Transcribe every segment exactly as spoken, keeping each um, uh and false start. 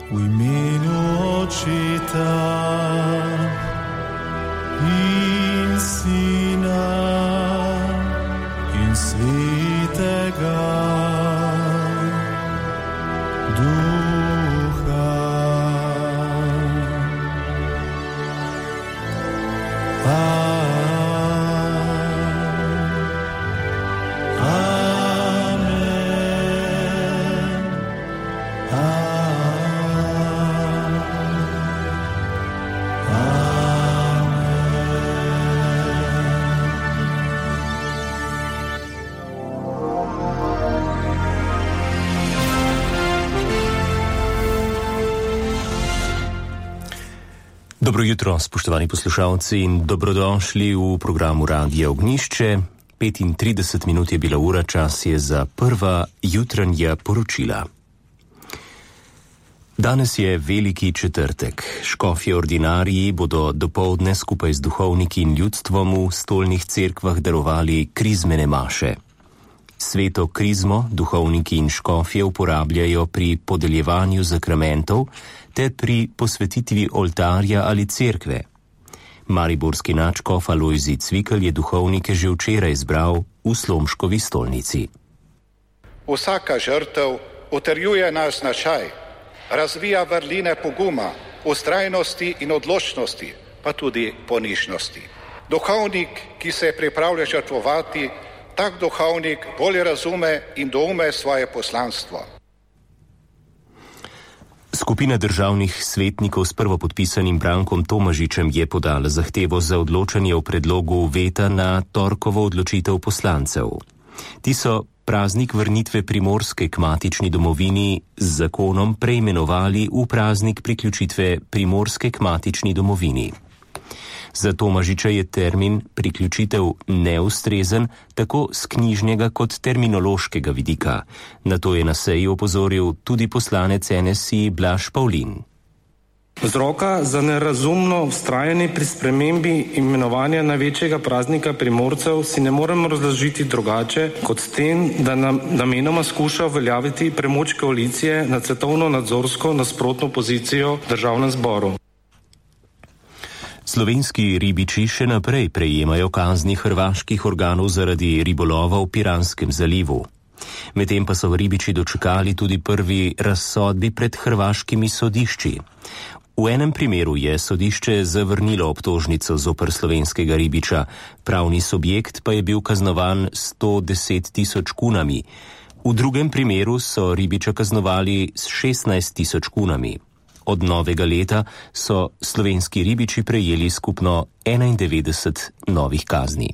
v imenu Očeta in Sina in Svetega Duha. Amen. Dobro jutro, spoštovani poslušalci, in dobrodošli v programu Radia Ognjišče. petintrideset minut je bila ura, čas je za prva jutranja poročila. Danes je veliki četrtek. Škofje ordinariji bodo dopoldne skupaj z duhovniki in ljudstvom v stolnih cerkvah darovali krizmene maše. Sveto krizmo duhovniki in škofje uporabljajo pri podeljevanju sakramentov ter pri posvetitvi oltarja ali cerkve. Mariborski nadškof Alojzij Cvikl je duhovnike že včeraj izbral v Slomškovi stolnici. Vsaka žrtev utrjuje naš značaj, razvija vrline poguma, vztrajnosti in odločnosti, pa tudi ponižnosti. Duhovnik, ki se pripravlja žrtvovati, tak duhovnik bolje razume in doume svoje poslanstvo. Skupina državnih svetnikov s prvopodpisanim Brankom Tomažičem je podala zahtevo za odločanje o predlogu veta na torkovo odločitev poslancev. Ti so praznik vrnitve Primorske k matični domovini z zakonom preimenovali v praznik priključitve Primorske k matični domovini. Za Tomažiča je termin priključitev neustrezen tako z knjižnega kot terminološkega vidika. Na to je na seji opozoril tudi poslanec N S I Blaž Pavlin. Vzroka za nerazumno vztrajanje pri spremembi imenovanja največjega praznika Primorcev si ne moremo razložiti drugače kot s tem, da nam namenoma skuša uveljaviti premoč koalicije nad svetovno nadzorsko nasprotno pozicijo v državnem zboru. Slovenski ribiči še naprej prejemajo kazni hrvaških organov zaradi ribolova v Piranskem zalivu. Medtem pa so ribiči dočekali tudi prvi razsodbi pred hrvaškimi sodišči. V enem primeru je sodišče zavrnilo obtožnico zoper slovenskega ribiča, pravni subjekt pa je bil kaznovan sto deset tisoč kunami. V drugem primeru so ribiča kaznovali s šestnajst tisoč kunami. Od novega leta so slovenski ribiči prejeli skupno enaindevetdeset novih kazni.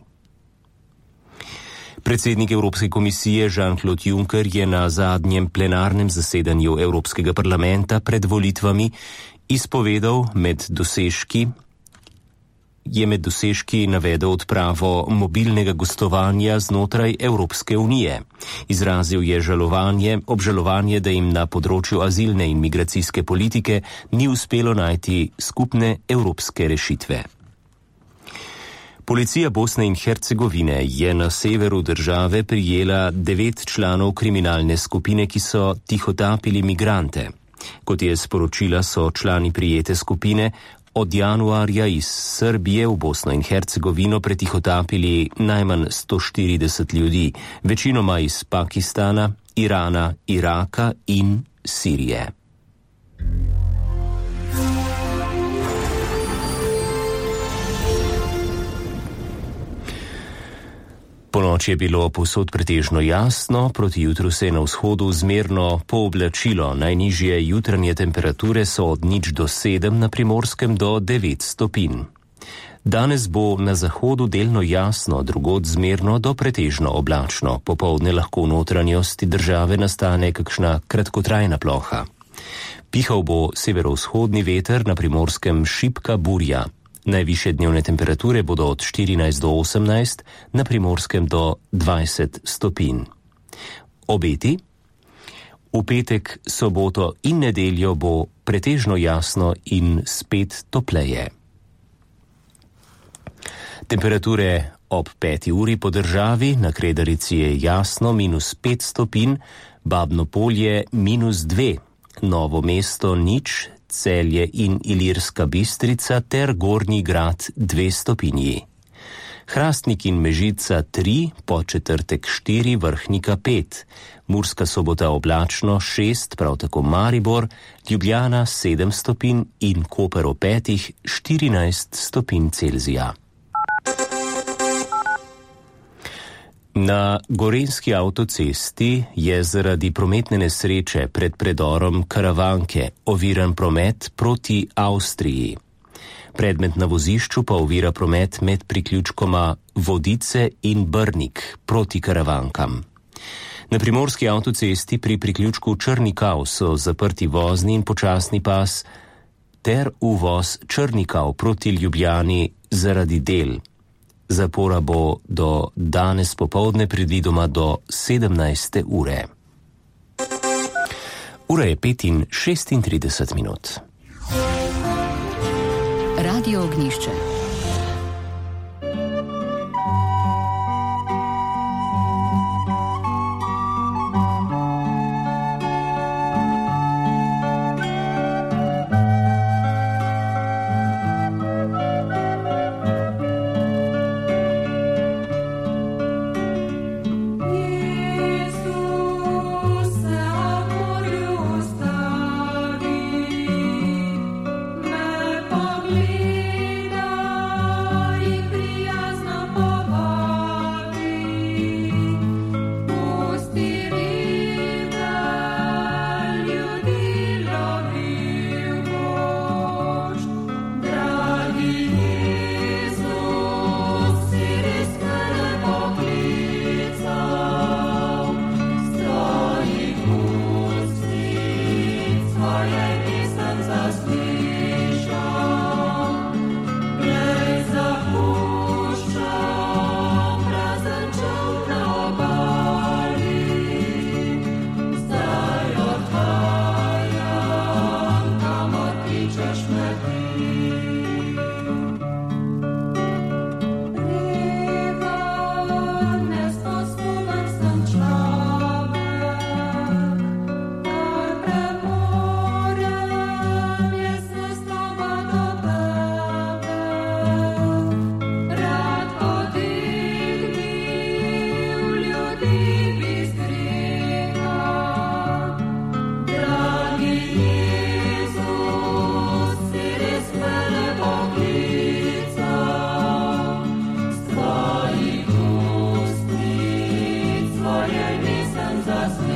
Predsednik Evropske komisije Jean-Claude Juncker je na zadnjem plenarnem zasedanju Evropskega parlamenta pred volitvami izpovedal med dosežki, je med dosežki navedel odpravo mobilnega gostovanja znotraj Evropske unije. Izrazil je žalovanje, obžalovanje, da jim na področju azilne in migracijske politike ni uspelo najti skupne evropske rešitve. Policija Bosne in Hercegovine je na severu države prijela devet članov kriminalne skupine, ki so tihotapili migrante. Kot je sporočila, so člani prijete skupine od januarja iz Srbije v Bosno in Hercegovino pretihotapili najmanj sto štirideset ljudi, večinoma iz Pakistana, Irana, Iraka in Sirije. Ponoči je bilo povsod pretežno jasno, proti jutru se je na vzhodu zmerno pooblačilo. Najnižje jutranje temperature so od nič do sedem, na Primorskem do devet stopinj. Danes bo na zahodu delno jasno, drugod zmerno do pretežno oblačno. Popoldne lahko v notranjosti države nastane kakšna kratkotrajna ploha. Pihal bo severovzhodni veter, na Primorskem šibka burja. Najvišje dnevne temperature bodo od štirinajst do osemnajst, na Primorskem do dvajset stopinj. Obeti? V petek, soboto in nedeljo bo pretežno jasno in spet topleje. Temperature ob peti uri po državi, na Kredarici je jasno minus pet stopinj, Babno Polje minus dve, Novo mesto nič, Celje in Ilirska Bistrica ter Gornji Grad dve stopinji. Hrastnik in Mežica tri, Podčetrtek štiri, Vrhnika pet, Murska Sobota oblačno šest, prav tako Maribor, Ljubljana sedem stopinj in Koper ob petih štirinajst stopinj Celzija. Na gorenjski avtocesti je zaradi prometne nesreče pred predorom Karavanke oviran promet proti Avstriji. Predmet na vozišču pa ovira promet med priključkoma Vodice in Brnik proti Karavankam. Na primorski avtocesti pri priključku Črnikav so zaprti vozni in počasni pas ter uvoz Črnikav proti Ljubljani zaradi del. Zapora bo do danes popoldne predvidoma do sedemnajste ure. Ura je pet in šestintrideset minut. Radio Ognjišče. Jesus.